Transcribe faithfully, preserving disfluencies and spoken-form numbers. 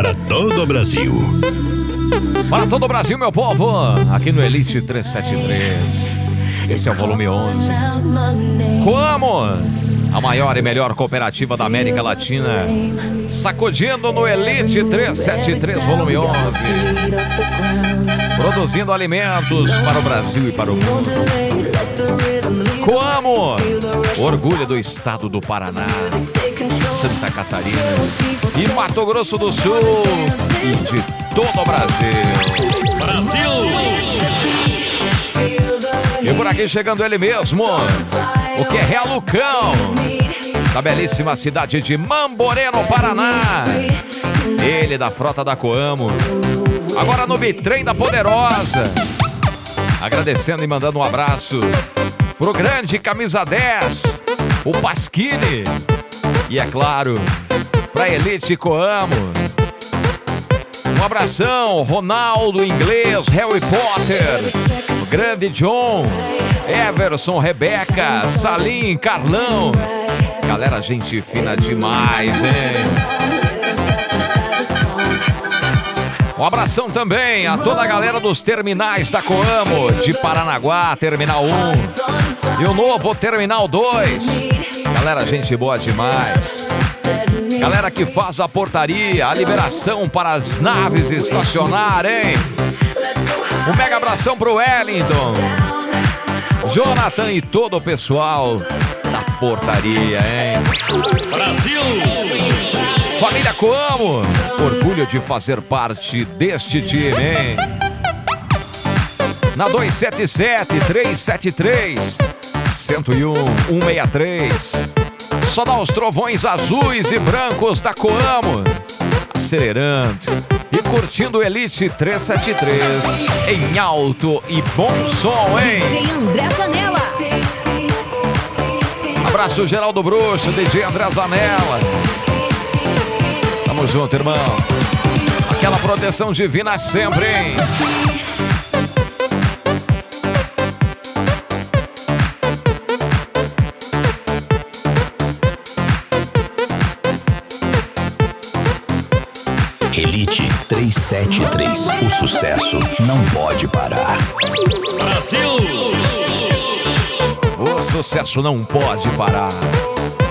para todo o Brasil. Para todo o Brasil, meu povo, aqui no Elite trezentos e setenta e três. Esse é o volume onze. Coamo, a maior e melhor cooperativa da América Latina, sacudindo no Elite trezentos e setenta e três, volume onze. Produzindo alimentos para o Brasil e para o mundo. Coamo, orgulho do estado do Paraná, Santa Catarina e Mato Grosso do Sul e de todo o Brasil. Brasil! E por aqui chegando ele mesmo, o que é Real Lucão, da belíssima cidade de Mamborê, no Paraná. Ele da frota da Coamo, agora no bitrem da Poderosa. Agradecendo e mandando um abraço pro grande camisa dez, o Pasquini. E é claro, pra Elite Coamo. Um abração, Ronaldo, Inglês, Harry Potter, o grande John, Everson, Rebeca, Salim, Carlão. Galera, gente fina demais, hein? Um abração também a toda a galera dos terminais da Coamo, de Paranaguá, Terminal um, e o novo Terminal dois. Galera, gente boa demais. Galera que faz a portaria, a liberação para as naves estacionarem. Um mega abração pro Wellington, Jonathan e todo o pessoal da portaria, hein? Brasil! Família Coamo, orgulho de fazer parte deste time, hein? Na dois sete sete, três sete três, zero um, um seis três. Só dá os trovões azuis e brancos da Coamo, acelerando e curtindo o Elite trezentos e setenta e três em alto e bom som, hein? D J André Zanella. Abraço geral do Bruxo, D J André Zanella. Tamo junto, irmão. Aquela proteção divina sempre, hein? Elite trezentos e setenta e três. O sucesso não pode parar. Brasil! O sucesso não pode parar.